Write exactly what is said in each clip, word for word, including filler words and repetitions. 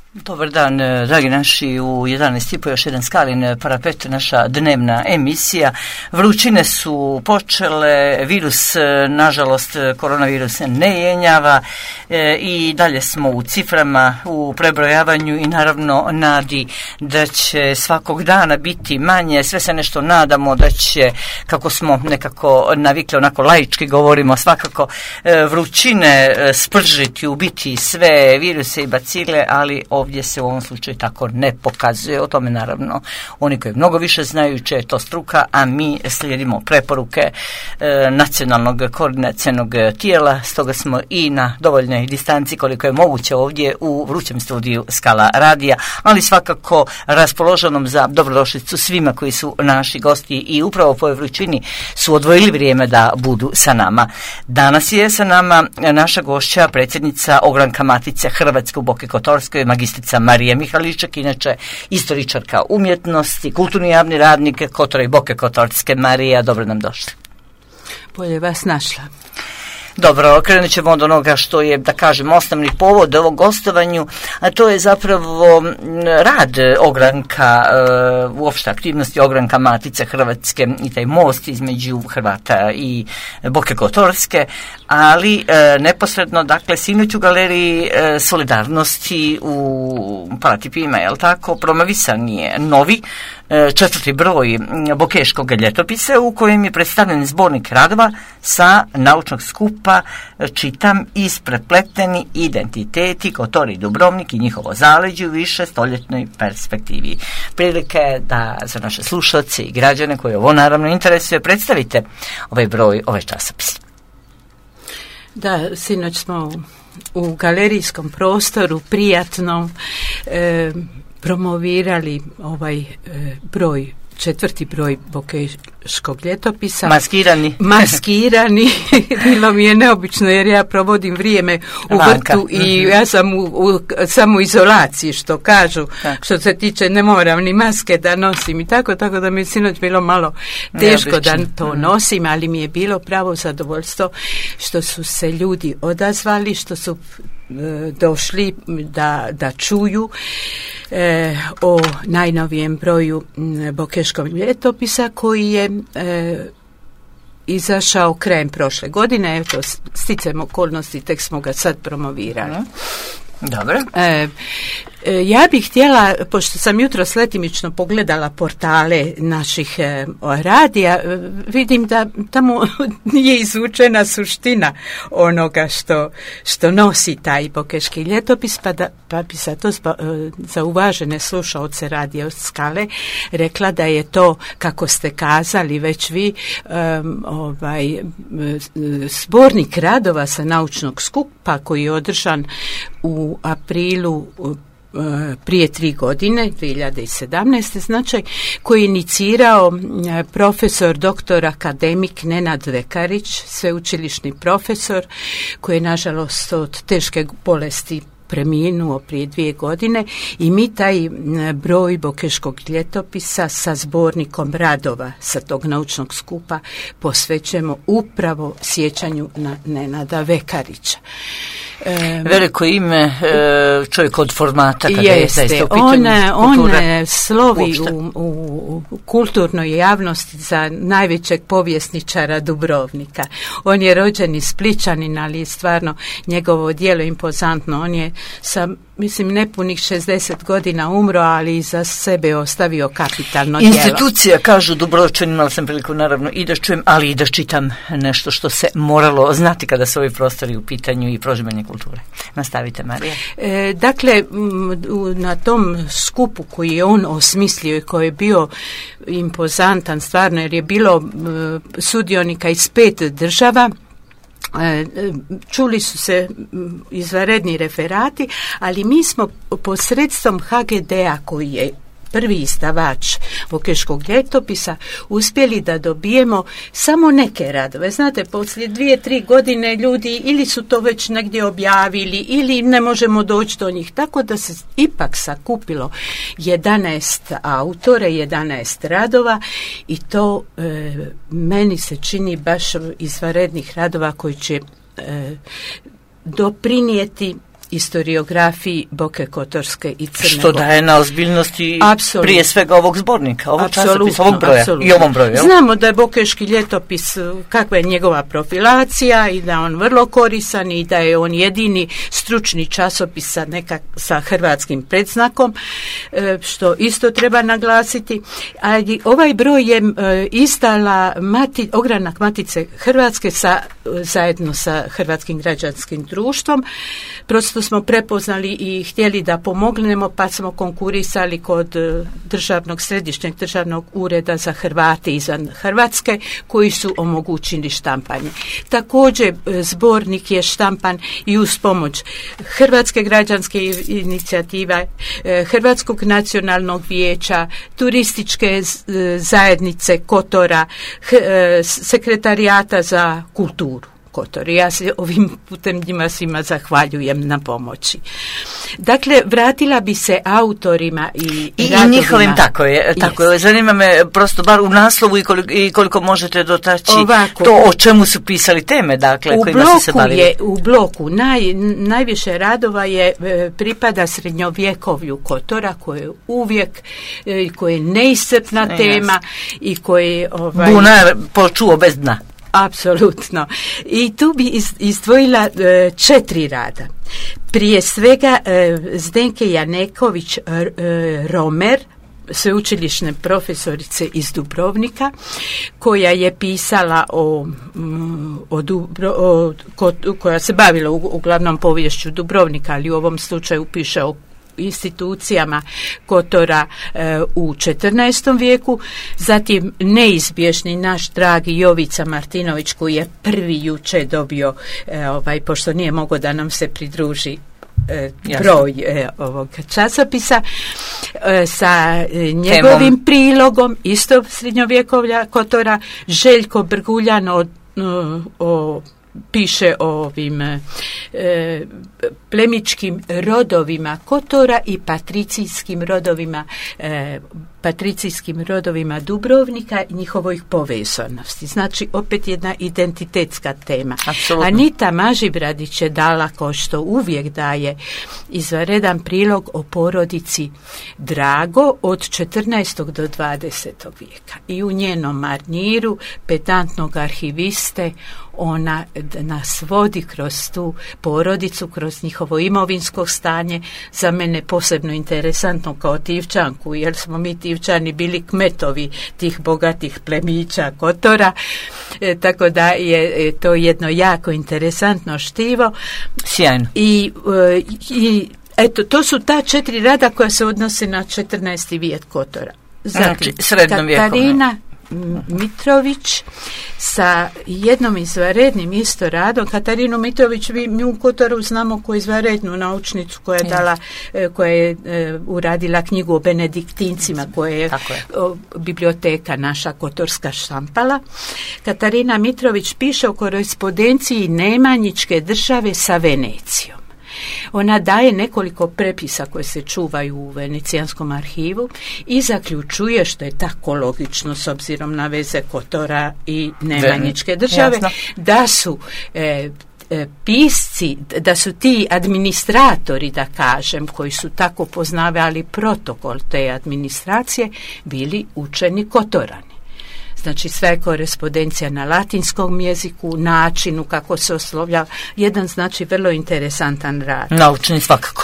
Dobar dan, dragi naši, u jedanaest i po još jedan Skalin parapet, naša dnevna emisija. Vrućine su počele, virus, nažalost, koronavirus ne jenjava e, i dalje smo u ciframa, u prebrojavanju i naravno nadi da će svakog dana biti manje. Sve se nešto nadamo da će, kako smo nekako navikli, onako laički govorimo, svakako e, vrućine spržiti, ubiti sve viruse i bacile, ali ovdje se u ovom slučaju tako ne pokazuje. O tome naravno oni koji mnogo više znaju će je to struka, a mi slijedimo preporuke e, nacionalnog koordinacionog tijela, stoga smo i na dovoljnoj distanci koliko je moguće ovdje u vrućem studiju Skala radija, ali svakako raspoloženom za dobrodošlicu svima koji su naši gosti i upravo po vrućini su odvojili vrijeme da budu sa nama. Danas je sa nama naša gošća, predsjednica Ogranka Matice Hrvatske u Boki Kotorskoj, magistrica Marija Mihaliček, inače istoričarka umjetnosti, kulturni javni radnik Kotora i Boke Kotorske. Marija, dobro nam došli. Bolje vas našla. Dobro, krenut ćemo od onoga što je, da kažem, osnovni povod ovog gostovanju, a to je zapravo rad ogranka, uopšte aktivnosti Ogranka Matice Hrvatske i taj most između Hrvata i Boke Kotorske, ali neposredno, dakle, sinoć u galeriji Solidarnosti u Palatipima, je li tako, promovisan je novi četvrti broj Bokeškog ljetopisa u kojem je predstavljen zbornik radova sa naučnog skupa, čitam, isprepleteni identiteti Kotor i Dubrovnik i njihovo zaleđe u više stoljetnoj perspektivi. Prilika je da za naše slušalce i građane koje ovo naravno interesuje predstavite ovaj broj, ovaj časopis. Da, sinoć smo u galerijskom prostoru prijatno e, promovirali ovaj e, broj, četvrti broj Bokeškog ljetopisa. Maskirani. Maskirani. Bilo mi je neobično jer ja provodim vrijeme u Vanka. vrtu i mm-hmm. ja sam u, u samoizolaciji, što kažu, tak. Što se tiče ne moram ni maske da nosim i tako, tako da mi je sinoć bilo malo teško Neobično. da to mm-hmm. nosim, ali mi je bilo pravo zadovoljstvo što su se ljudi odazvali, što su došli da, da čuju e, o najnovijem broju Bokeškog ljetopisa koji je e, izašao krajem prošle godine. Eto, sticajem okolnosti, tek smo ga sad promovirali. Dobro. E, e, ja bih htjela, pošto sam jutros letimično pogledala portale naših e, radija, e, vidim da tamo nije izvučena suština onoga što, što nosi taj Bokeški ljetopis, pa, da, pa bi sa to zba, e, za uvažene slušaoce radija od Skale rekla da je to, kako ste kazali već vi, e, ovaj, e, zbornik radova sa naučnog skupa koji je održan u aprilu prije tri godine, dvije hiljade sedamnaeste, znači, koji je inicirao profesor, doktor, akademik Nenad Vekarić, sveučilišni profesor, koji je nažalost od teške bolesti preminuo prije dvije godine i mi taj broj Bokeškog ljetopisa sa zbornikom radova sa tog naučnog skupa posvećujemo upravo sjećanju na Nenada Vekarića. E, Veliko ime, čovjek od formata kada jeste, je zaista u pitanju one slovi u, u, u kulturnoj javnosti za najvećeg povjesničara Dubrovnika. On je rođeni Splićanin, ali stvarno njegovo djelo impozantno. On je sa, mislim, nepunih šezdeset godina umro, ali iza sebe ostavio kapitalno djelo. Institucija, kažu Dubrovčani, imala sam priliku naravno i da čujem, ali i da čitam nešto što se moralo znati kada su ovi prostori u pitanju i prožimanje kulture. Nastavite, Marija. E, dakle, na tom skupu koji je on osmislio i koji je bio impozantan stvarno, jer je bilo sudionika iz pet država, čuli su se izvanredni referati, ali mi smo posredstvom H G D-a koji je prvi izdavač Bokeškog ljetopisa uspjeli da dobijemo samo neke radove. Znate, poslije dvije, tri godine ljudi ili su to već negdje objavili ili ne možemo doći do njih. Tako da se ipak sakupilo jedanaest autora, jedanaest radova i to e, meni se čini baš izvanrednih radova koji će e, doprinijeti historiografiji Boke Kotorske i Crne Gore. Što daje na ozbiljnosti Apsolutno. Prije svega ovog zbornika, ovog Apsolutno, časopisa, ovog broja apsolutno. i ovom broju. Jel? Znamo da je Bokeški ljetopis, kakva je njegova profilacija i da je on vrlo korisan i da je on jedini stručni časopis sa, neka, sa hrvatskim predznakom, što isto treba naglasiti. Ali ovaj broj je izdala mati, ogranak Matice Hrvatske sa, zajedno sa Hrvatskim građanskim društvom. Prosto smo prepoznali i htjeli da pomognemo, pa smo konkurisali kod državnog, središnjeg državnog ureda za Hrvate izvan Hrvatske, koji su omogućili štampanje. Također zbornik je štampan i uz pomoć Hrvatske građanske inicijative, Hrvatskog nacionalnog vijeća, turističke zajednice Kotora, sekretarijata za kulturu Kotor. Ja se ovim putem njima svima zahvaljujem na pomoći. Dakle, vratila bi se autorima i, I, radovima. i njihovim, tako je, tako je. Zanima me prosto bar u naslovu i koliko, i koliko možete dotaći Ovako, to o čemu su pisali teme, dakle, u kojima su se bavili. Je, u bloku naj, najviše radova je pripada srednjovjekovlju Kotora, koje je uvijek, koje je neiscrpna ne, tema jasno. i koje... Ovaj, Bunar počuo bez dna. Apsolutno. I tu bi izdvojila e, četiri rada. Prije svega e, Zdenke Janeković e, Romer, sveučilišne profesorice iz Dubrovnika, koja je pisala o, o, Dubro, o ko, koja se bavila u, uglavnom poviješću Dubrovnika, ali u ovom slučaju piše o institucijama Kotora e, u četrnaestom vijeku. Zatim neizbježni naš dragi Jovica Martinović, koji je prvi juče dobio e, ovaj, pošto nije mogao da nam se pridruži e, broj e, ovog časopisa e, sa e, njegovim Temom. prilogom isto srednjovjekovlja Kotora. Željko Brguljan o, o piše o ovim e, plemičkim rodovima Kotora i patricijskim rodovima e, patricijskim rodovima Dubrovnika i njihovoj povezanosti. Znači, opet jedna identitetska tema. Apsolutno. Anita Mažibradić je dala, kao što uvijek daje, izvanredan prilog o porodici Drago od četrnaestog do dvadesetog vijeka. I u njenom marnjiru pedantnog arhiviste ona nas vodi kroz tu porodicu, kroz njihovo imovinsko stanje. Za mene posebno interesantno kao Tivčanku, jer smo mi Tivčani bili kmetovi tih bogatih plemića Kotora, e, tako da je e, to jedno jako interesantno štivo. Sjajno. I, e, i eto, to su ta četiri rada koja se odnose na četrnaesti vijek Kotora. Zatim, znači, Katarina Mitrović sa jednom izvanrednim isto radom. Katarinu Mitrović vi, mi u Kotoru znamo kao izvanrednu naučnicu koja je dala, koja je e, uradila knjigu o benediktincima, koja je, je. O, biblioteka naša kotorska štampala. Katarina Mitrović piše o korespondenciji Nemanjičke države sa Venecijom. Ona daje nekoliko prepisa koje se čuvaju u Venecijanskom arhivu i zaključuje, što je tako logično s obzirom na veze Kotora i Nemanjičke države, Jasno. da su e, e, pisci, da su ti administratori, da kažem, koji su tako poznavali protokol te administracije, bili učeni Kotorani. Znači, sve korespondencija na latinskom jeziku, načinu kako se oslovlja, jedan, znači, vrlo interesantan rad. Naučni svakako.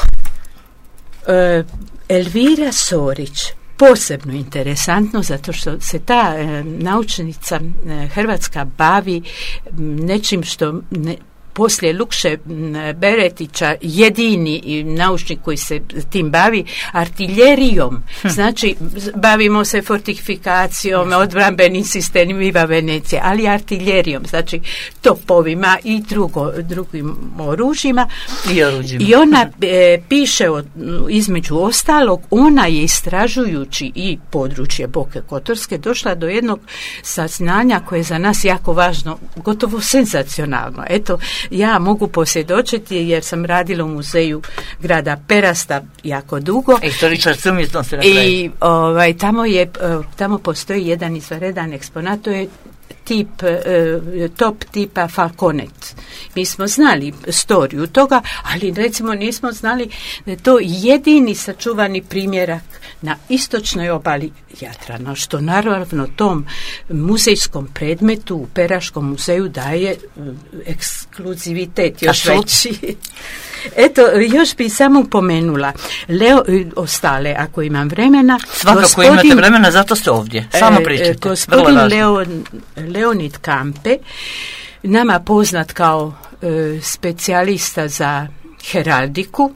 E, Elvira Sorić, posebno interesantno, zato što se ta e, naučnica e, hrvatska bavi nečim što ne, poslije Lukše Beretića jedini naučnik koji se tim bavi, artiljerijom. Hm. Znači, bavimo se fortifikacijom, odbrambenim sistemima Venecije, ali artiljerijom, znači topovima i drugo, drugim oružjima. I oružjima. I ona e, piše, od, između ostalog, ona je istražujući i područje Boke Kotorske došla do jednog saznanja koje je za nas jako važno, gotovo senzacionalno. Eto, ja mogu posvjedočiti jer sam radila u muzeju grada Perasta jako dugo. Istoričarska umjetnost. I ovaj, tamo, je, tamo postoji jedan izvanredan eksponat, to je tip, top tipa Falconet, mi smo znali storiju toga, ali recimo nismo znali da je to jedini sačuvani primjerak na istočnoj obali Jadrana, što naravno tom muzejskom predmetu u Peraškom muzeju daje ekskluzivitet još veći. Eto, još bi samo pomenula Leo, ostale, ako imam vremena. Svakako gospodin, imate vremena, zato ste ovdje. Samo pričajte. E, gospodin Leon, Leonid Kampe, nama poznat kao e, specijalista za heraldiku,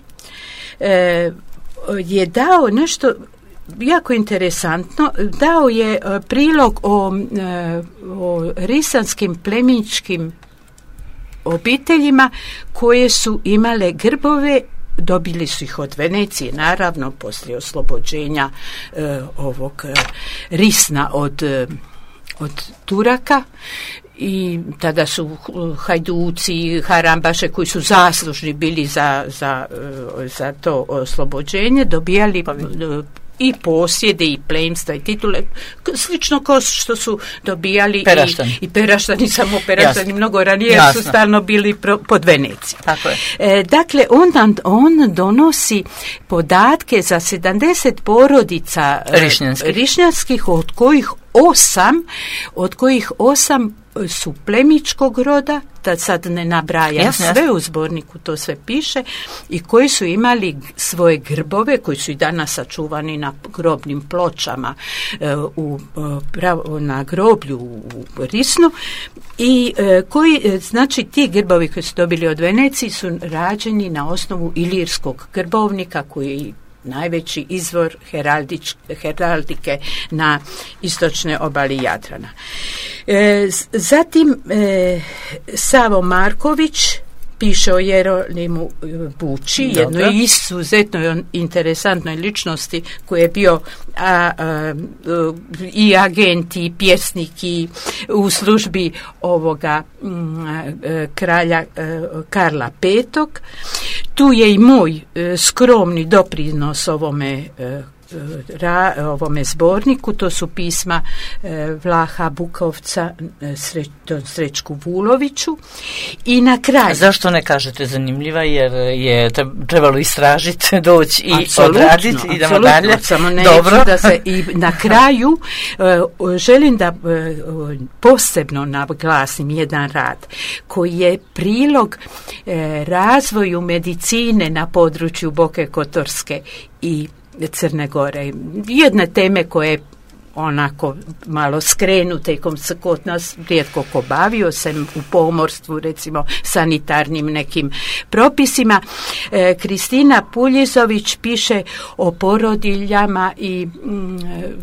e, je dao nešto jako interesantno. Dao je e, prilog o, e, o risanskim plemičkim obiteljima koje su imale grbove, dobili su ih od Venecije, naravno, poslije oslobođenja e, ovog e, Risna od, e, od Turaka. I tada su hajduci, harambaše koji su zaslužni bili za, za, za to oslobođenje, dobijali i posjede i plemstva i titule, slično kao što su dobijali Peraštani. i, i Peraštani, samo Peraštani mnogo ranije, jer su stalno bili pro, pod Venecijom. Tako je. E, dakle, on, on donosi podatke za sedamdeset porodica rišnjanskih, rišnjanskih od kojih osam, od kojih osam su plemičkog roda, da sad ne nabrajam jasne, sve jasne. U zborniku to sve piše, i koji su imali svoje grbove koji su i danas sačuvani na grobnim pločama u, pravo, na groblju u Risnu, i koji, znači ti grbovi koji su dobili od Venecije su rađeni na osnovu ilirskog grbovnika koji je najveći izvor heraldič, heraldike na istočnoj obali Jadrana. E, zatim e, Savo Marković piše o Jeronimu Buči, jednoj izuzetno interesantnoj ličnosti koji je bio a, a, i agent i pjesnik i u službi ovoga m, a, kralja a, Karla Petog. Tu je i moj a, skromni doprinos ovome a, Ra, ovome zborniku, to su pisma e, Vlaha Bukovca e, Sre, Srećku Vuloviću. I na kraju... Zašto ne kažete zanimljiva, jer je trebalo istražiti, doći i odraditi, idemo dalje. Samo neću da se i na kraju e, želim da e, posebno naglasim jedan rad koji je prilog e, razvoju medicine na području Boke Kotorske i Crne Gore. Jedne teme koje onako malo skrenute, kom se kod nas rijetko ko bavio sam u pomorstvu, recimo sanitarnim nekim propisima. E, Kristina Puljizović piše o porodiljama i mm,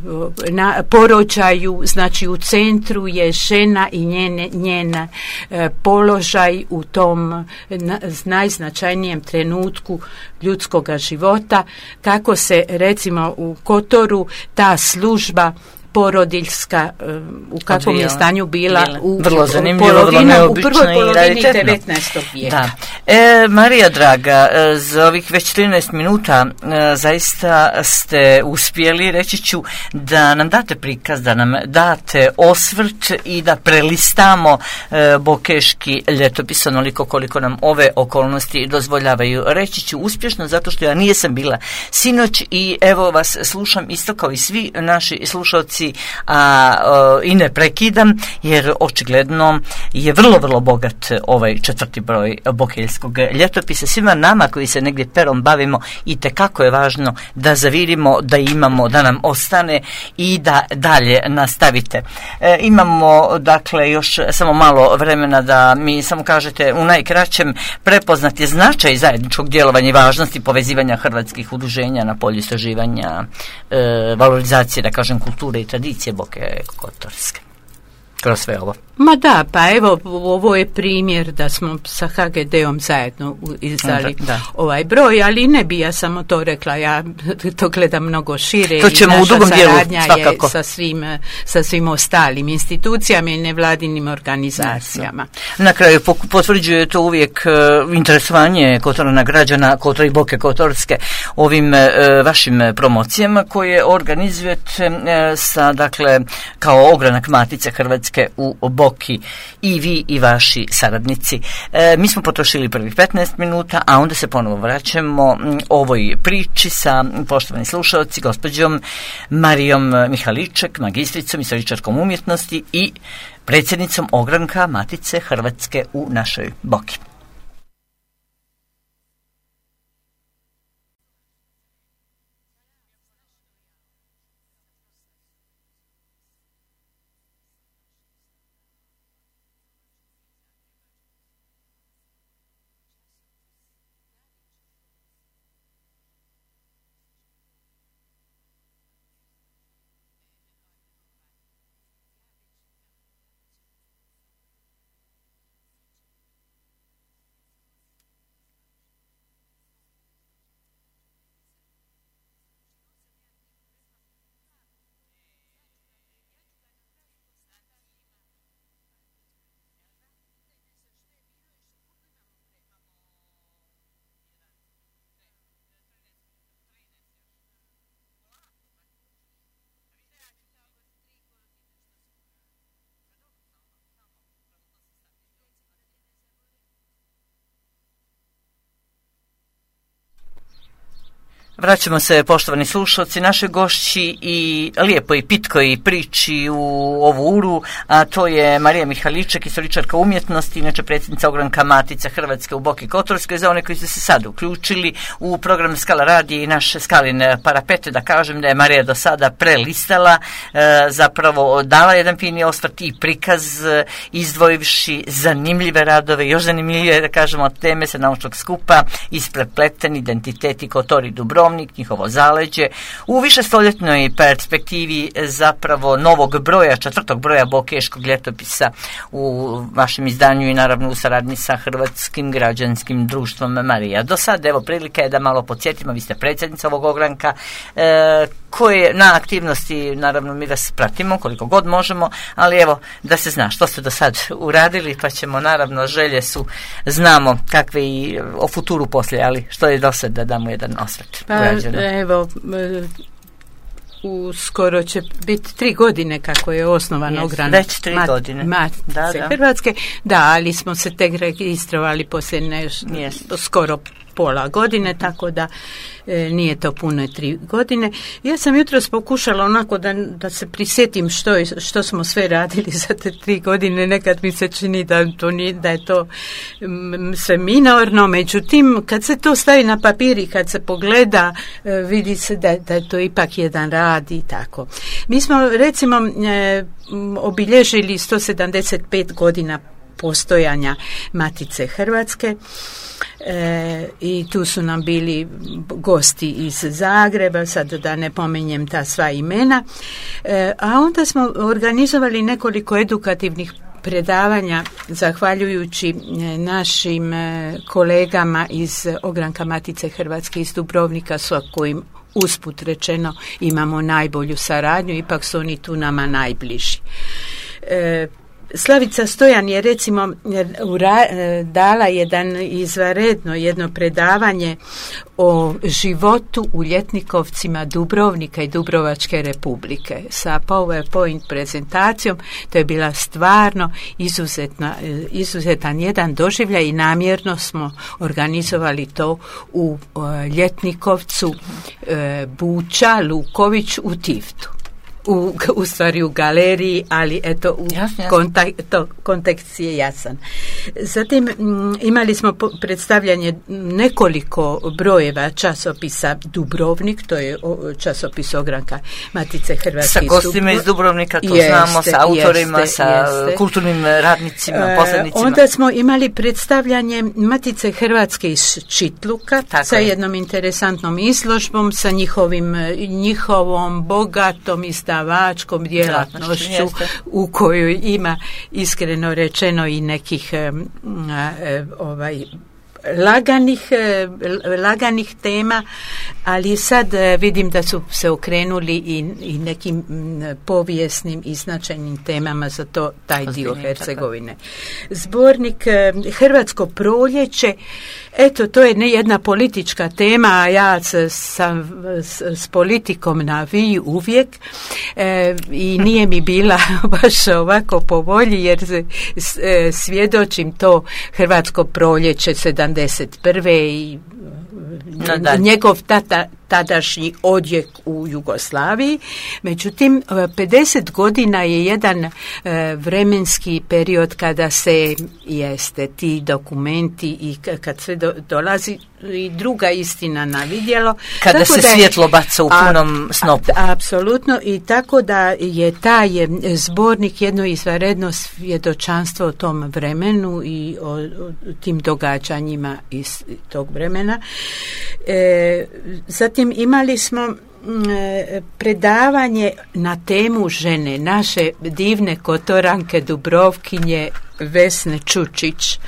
na porođaju, znači u centru je žena i njene, njen e, položaj u tom na, najznačajnijem trenutku ljudskoga života, kako se recimo u Kotoru ta služba porodiljska u kakvom je stanju bila, bila. U, vrlo zanimljivo, vrlo neobično, u prvoj polovini devetnaestog vijeka. Da. E, Marija draga, za ovih već trinaest minuta zaista ste uspjeli, reći ću, da nam date prikaz, da nam date osvrt i da prelistamo e, bokeški ljetopis onoliko koliko nam ove okolnosti dozvoljavaju. Reći ću uspješno zato što ja nijesam bila sinoć i evo vas slušam isto kao i svi naši slušalci, a o, i ne prekidam, jer očigledno je vrlo, vrlo bogat ovaj četvrti broj bokeljskog ljetopisa. Svima nama koji se negdje perom bavimo i tekako je važno da zavirimo, da imamo, da nam ostane i da dalje nastavite. E, imamo dakle još samo malo vremena da mi samo kažete u najkraćem prepoznat je značaj zajedničkog djelovanja i važnosti povezivanja hrvatskih udruženja na polju istraživanja, e, valorizacije, da kažem, kulture i tradicije Boke Kotorske kroz sve ovo. Ma da, pa evo, ovo je primjer da smo sa H G D-om zajedno izdali da, da. ovaj broj, ali ne bi ja samo to rekla, ja to gledam mnogo šire. To ćemo i naša u drugom dijelu, svakako. Je sa svim, sa svim ostalim institucijama i nevladinim organizacijama. Jasno. Na kraju potvrđuje to uvijek uh, interesovanje Kotorana građana, Kotor i Boke Kotorske ovim uh, vašim promocijama koje organizujete uh, sa, dakle, kao ogranak Matice Hrvatske Hrvatske u Boki, i vi i vaši saradnici. E, mi smo potrošili prvih petnaest minuta, a onda se ponovo vraćamo ovoj priči sa, poštovani slušalci, gospođom Marijom Mihaliček, magistricom, istoričarkom umjetnosti i predsjednicom ogranka Matice Hrvatske u našoj Boki. Vraćamo se, poštovani slušalci, naše gošći i lijepoj pitkoj priči u ovu uru, a to je Marija Mihaliček, istoričarka umjetnosti, inače predsjednica ogranka Matice Hrvatske u Boki Kotorskoj. Za one koji su se sad uključili u program Skala radija i naš Skalin parapet, da kažem da je Marija do sada prelistala, e, zapravo dala jedan fini osvrt i prikaz, izdvojivši zanimljive radove, još zanimljivije, da kažemo, od teme sa naučnog skupa, isprepleten identiteti Kotor i Dubrovnik, njihovo zaleđe, u višestoljetnoj perspektivi zapravo novog broja, četvrtog broja Bokeškog ljetopisa u vašem izdanju i naravno u saradnji sa Hrvatskim građanskim društvom Marija. Do sad, evo, prilika je da malo podsjetimo, vi ste predsjednica ovog ogranka, e, koje na aktivnosti, naravno, mi vas pratimo koliko god možemo, ali evo, da se zna što ste do sad uradili, pa ćemo, naravno, želje su, znamo kakve i o futuru poslije, ali što je do sad, da damo jedan osvrt. Pa, evo, uskoro će biti tri godine kako je osnovan ogran već tri Mat- godine Matice da, da. Hrvatske. Da, ali smo se tek registrovali poslije neš, skoro pola godine, tako da e, nije to puno tri godine. Ja sam jutros pokušala onako da, da se prisjetim što, je, što smo sve radili za te tri godine. Nekad mi se čini da, to nije, da je to m, sve minorno, međutim kad se to stavi na papir i kad se pogleda, e, vidi se da, da je to ipak jedan rad i tako. Mi smo recimo e, obilježili sto sedamdeset pet godina postojanja Matice Hrvatske. E, i tu su nam bili gosti iz Zagreba, sad da ne pominjem ta sva imena, e, a onda smo organizovali nekoliko edukativnih predavanja zahvaljujući našim kolegama iz ogranka Matice Hrvatske iz Dubrovnika, s kojim usput rečeno imamo najbolju saradnju, ipak su oni tu nama najbliži. E, Slavica Stojan je recimo dala jedan izvanredno jedno predavanje o životu u ljetnikovcima Dubrovnika i Dubrovačke republike sa PowerPoint prezentacijom. To je bila stvarno izuzetna, izuzetan jedan doživljaj i namjerno smo organizovali to u Ljetnikovcu, Buča, Luković u Tivtu. U, u stvari u galeriji, ali eto u kontak, to, kontekst je jasan. Zatim m, imali smo po, predstavljanje nekoliko brojeva časopisa Dubrovnik, to je o, časopis ogranka Matice Hrvatske. Sa gostima iz Dubrovnika, to jeste, znamo, sa autorima, jeste, sa jeste. kulturnim radnicima, posrednicima. E, onda smo imali predstavljanje Matice Hrvatske iz Čitluka, tako sa je. jednom interesantnom izložbom, sa njihovim, njihovom bogatom izdavačkom djelatnošću u kojoj ima, iskreno rečeno, i nekih um, ovaj laganih, laganih tema, ali sad vidim da su se okrenuli i, i nekim povijesnim i značajnim temama za to, taj dio Hercegovine. Zbornik Hrvatsko proljeće, Eto, to je ne jedna politička tema, a ja sam s, s politikom na vi uvijek e, i nije mi bila baš ovako po volji, jer s, e, svjedočim to Hrvatsko proljeće sedamdeset prve i no, njegov tata, tadašnji odjek u Jugoslaviji. Međutim, pedeset godina je jedan e, vremenski period kada se jeste ti dokumenti i kad sve do, dolazi i druga istina na vidjelo. Kada tako se da je, svjetlo baca u punom a, snopu. A, apsolutno, i tako da je taj zbornik jedno izvanredno svjedočanstvo o tom vremenu i o, o tim događanjima iz tog vremena. E, zatim imali smo predavanje na temu žene, naše divne Kotoranke Dubrovkinje Vesne Čučić.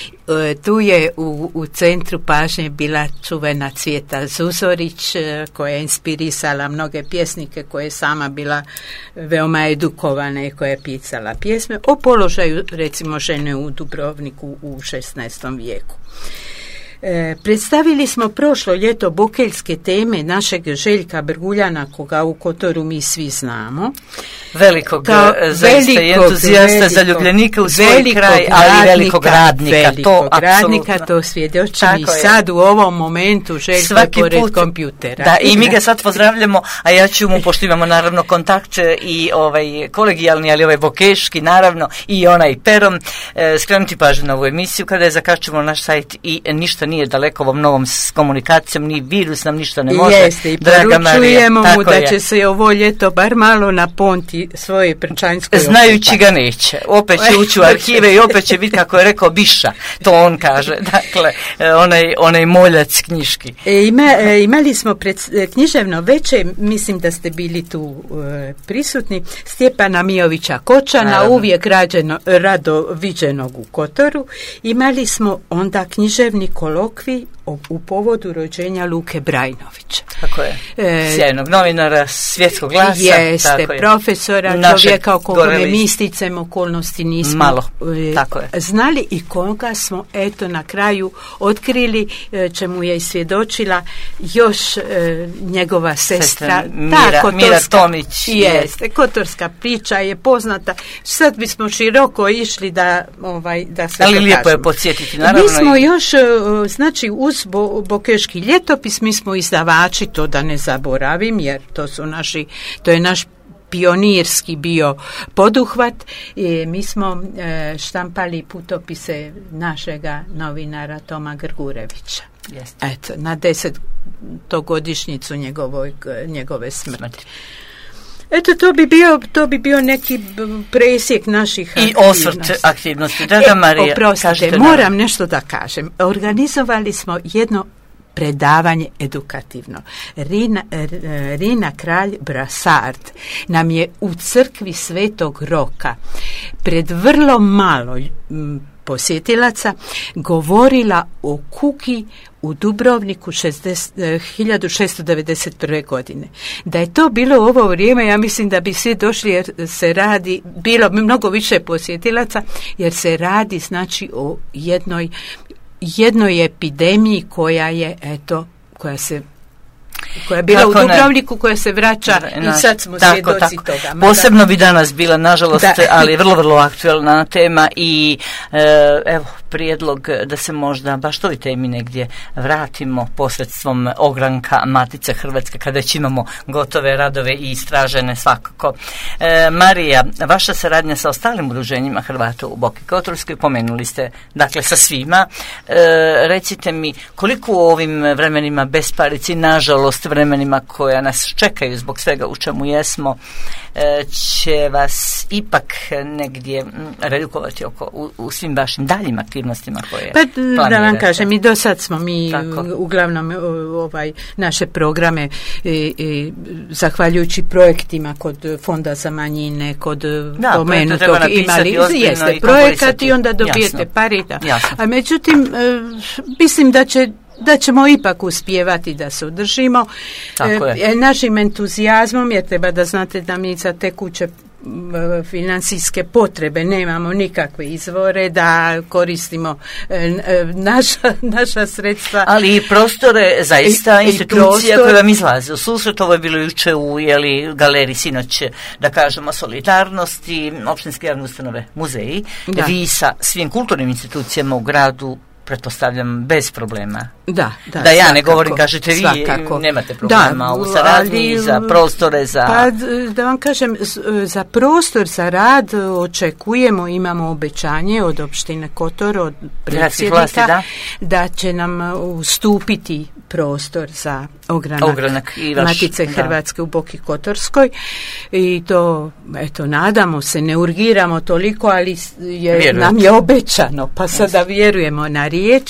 Tu je u, u centru pažnje bila čuvena Cvjeta Zuzorić, koja je inspirisala mnoge pjesnike, koja je sama bila veoma edukovana i koja je pisala pjesme o položaju, recimo, žene u Dubrovniku u šesnaestom vijeku. E, predstavili smo prošlo ljeto bokeljske teme našeg Željka Brguljana, koga u Kotoru mi svi znamo. Velikog, zaista entuzijasta, zaljubljenika u svoj kraj, ali velikog radnika. Velikog to radnika, to svjedoči mi sad u ovom momentu Željko svaki pored put, kompjutera. Da, i mi ga sad pozdravljamo, a ja ću mu, pošto imamo naravno kontakt i ovaj kolegijalni, ali ovaj bokeški, naravno, i onaj perom, e, skrenuti pažnju na ovu emisiju kada je zakačemo naš sajt i ništa nije daleko ovom novom s komunikacijom, ni virus nam ništa ne može. Jeste, i poručujemo mu da je. Će se ovo ljeto bar malo naponti svoje Prčanjskoj. Znajući ga neće. Opet će ući u arhive i opet će biti, kako je rekao, Biša. To on kaže. Dakle, onaj, onaj moljac knjiški. E, ima, e, imali smo pred, književno veče, mislim da ste bili tu e, prisutni, Stjepana Mijovića Kočana, naravno, uvijek rađeno, rado viđenog u Kotoru. Imali smo onda književni kolokvij u povodu rođenja Luke Brajnovića. Tako je. E, sjajnog novinara, svjetskog glasa. Jeste, tako je, profesora, čovjeka o kome mi sticam okolnosti nismo malo, tako je, znali i koga smo eto na kraju otkrili, čemu je svjedočila još e, njegova sestra, sestra Mira, ta kotorska, Mira Tomić. Jeste, kotorska priča je poznata. Sad bismo široko išli da, ovaj, da sve ali to lijepo kažemo. Je podsjetiti, naravno. Mi smo i... još, znači, uz Bo, Bokeški ljetopis, mi smo izdavači, to da ne zaboravim, jer to su naši, to je naš pionirski bio poduhvat. I mi smo e, štampali putopise našega novinara Toma Grgurevića. Jeste. Eto, na desetogodišnjicu njegovoj, njegove smrti. smrti. Eto, to bi bio, to bi bio neki presjek naših i aktivnosti. osvrt aktivnosti. Draga e, Marija, oprostite, moram nam nešto da kažem. Organizovali smo jedno predavanje edukativno. Rina, Rina Kralj Brasard nam je u crkvi Svetog Roka pred vrlo malo posjetilaca govorila o kugi u Dubrovniku hiljadu šesto devedeset prve. godine. Da je to bilo u ovo vrijeme, ja mislim da bi svi došli, jer se radi, bilo mnogo više posjetilaca, jer se radi, znači, o jednoj jednoj epidemiji koja je, eto, koja se koja je bila kako u Dubrovniku, ne, koja se vraća na, i sad smo tako, svjedoci tako. toga. Mada, posebno bi danas bila, nažalost, da. ali vrlo, vrlo aktualna tema i e, evo, prijedlog da se možda baš toj temi negdje vratimo posredstvom ogranka Matice Hrvatske, kada već imamo gotove radove i istražene svakako. E, Marija, vaša saradnja sa ostalim udruženjima Hrvata u Boki Kotorskoj, pomenuli ste, dakle, sa svima. E, recite mi, koliko u ovim vremenima besparici, nažalost, vremenima koja nas čekaju zbog svega u čemu jesmo, će vas ipak negdje redukovati oko, u, u svim vašim daljim aktivnostima koje pa, planirate? Da vam kažem, i do sad smo mi Tako. uglavnom ovaj, naše programe i, i, zahvaljujući projektima kod Fonda za manjine, kod da, pomenutog imali jeste projekat i onda dobijete pare. A međutim, mislim da će da ćemo ipak uspijevati da se održimo e, našim entuzijazmom, jer treba da znate da mi za tekuće financijske potrebe, nemamo nikakve izvore da koristimo naša, naša sredstva. Ali i prostore, zaista I, institucija koja vam izlaze u susret. Ovo je bilo juče u jeli, galeriji sinoć, da kažemo, solidarnosti, opštinske javne ustanove, muzeji. Da. Vi sa svim kulturnim institucijama u gradu, pretpostavljam, bez problema. Da, da, da ja svakako, ne govorim, kažete vi, svakako. Nemate problema da, u saradnji, za prostore, za... Pa da vam kažem, za prostor, za rad očekujemo, imamo obećanje od opštine Kotor, od predsjednika, vlasti, da? da će nam ustupiti prostor za ogranak, ogranak i vaš, Matice da. Hrvatske u Boki Kotorskoj i to, eto, nadamo se, ne urgiramo toliko, ali je, nam je obećano, pa sada vjerujemo na riječ.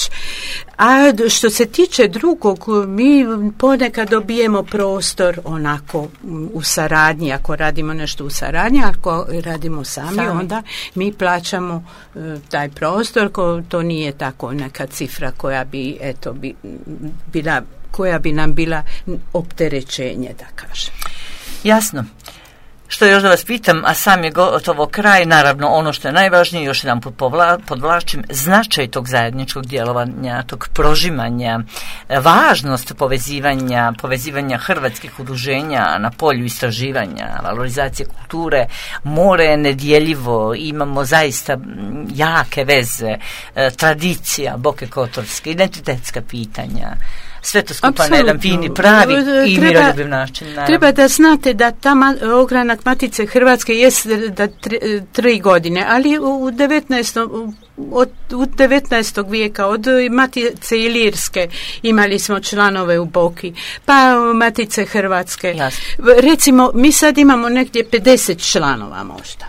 A što se tiče drugog, mi ponekad dobijemo prostor onako u saradnji, ako radimo nešto u saradnji, ako radimo sami, sami. onda mi plaćamo uh, taj prostor, ko, to nije tako neka cifra koja bi, eto, bi, bila, koja bi nam bila opterećenje, da kažem. Jasno. Što još da vas pitam, a sam je gotovo kraj, naravno ono što je najvažnije, još jedan put podvlačim, značaj tog zajedničkog djelovanja, tog prožimanja, važnost povezivanja, povezivanja hrvatskih udruženja na polju istraživanja, valorizacije kulture, more je nedjeljivo, imamo zaista jake veze, tradicija Boke Kotorske, identitetska pitanja, sve to skupa Absolutno. na jedan fini, pravi i miroljubiv način. Naravno. Treba da znate da ta ma, ogranak Matice Hrvatske jest da tri, tri godine, ali u devetnaestom Od, u devetnaestog vijeka, od Matice Ilirske imali smo članove u Boki, pa Matice Hrvatske. Jasne. Recimo, mi sad imamo negdje pedeset članova možda.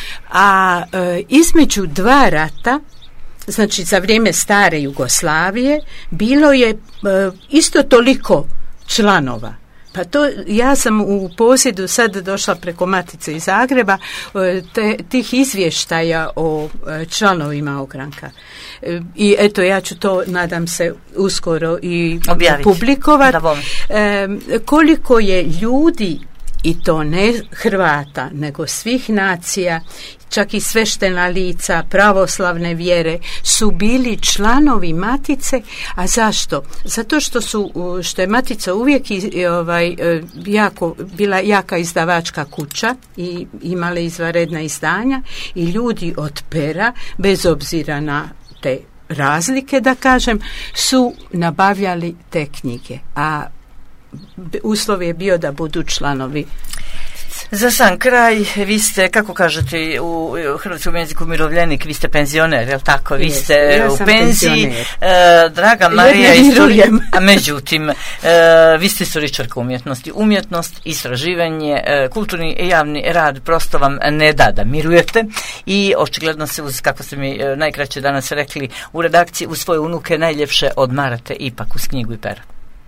A e, između dva rata, znači za vrijeme stare Jugoslavije, bilo je e, isto toliko članova. Pa to, ja sam u posjedu sad došla preko Matice iz Zagreba, te, tih izvještaja o članovima ogranka. I eto, ja ću to, nadam se, uskoro i publikovati. E, koliko je ljudi, i to ne Hrvata, nego svih nacija, čak i sveštena lica, pravoslavne vjere, su bili članovi Matice. A zašto? Zato što su, što je Matica uvijek i, ovaj, jako, bila jaka izdavačka kuća i imala izvanredna izdanja i ljudi od pera, bez obzira na te razlike, da kažem, su nabavljali te knjige. A uslov je bio da budu članovi. Za sam kraj, vi ste, kako kažete u hrvatskom jeziku, umirovljenik, vi ste penzioner, je li tako? Vi ste ja u penziji. E, draga Marija, istori... a međutim, e, vi ste istoričarka umjetnosti. Umjetnost, istraživanje, e, kulturni i javni rad prosto vam ne da da mirujete i očigledno se, uz, kako ste mi e, najkraće danas rekli, u redakciji u svoje unuke najljepše odmarate ipak uz knjigu i pera.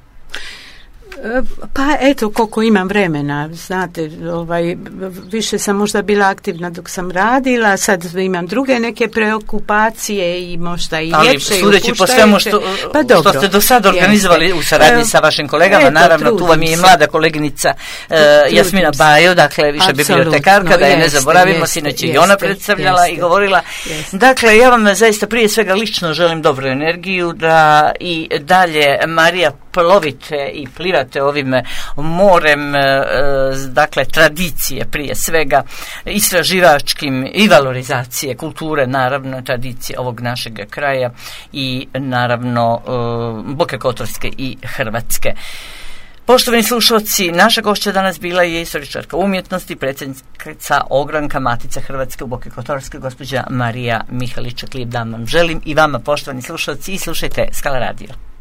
Pa eto, koliko imam vremena, znate, ovaj, više sam možda bila aktivna dok sam radila, sad imam druge neke preokupacije i možda i ali ljepše i opuštajuće. Ali sudeći po svemu što, pa što ste do sada organizovali u saradnji e, sa vašim kolegama, eto, naravno tu vam je i mlada koleginica uh, Jasmina Bajo, dakle više bibliotekarka, da je ne zaboravimo, sinoć je i ona predstavljala jeste, i govorila. Jeste. Dakle, ja vam zaista prije svega lično želim dobru energiju, da i dalje, Marija, plovite i plivate ovim morem, dakle, tradicije prije svega, istraživačkim i valorizacije kulture, naravno, tradicije ovog našeg kraja i naravno Boke Kotorske i Hrvatske. Poštovani slušalci, naša gošća danas bila je istoričarka umjetnosti, predsjednica ogranka Matice Hrvatske u Boki Kotorskoj, gospođa Marija Mihaličak. Lijep dan vam želim i vama, poštovani slušalci, i slušajte Skala radio.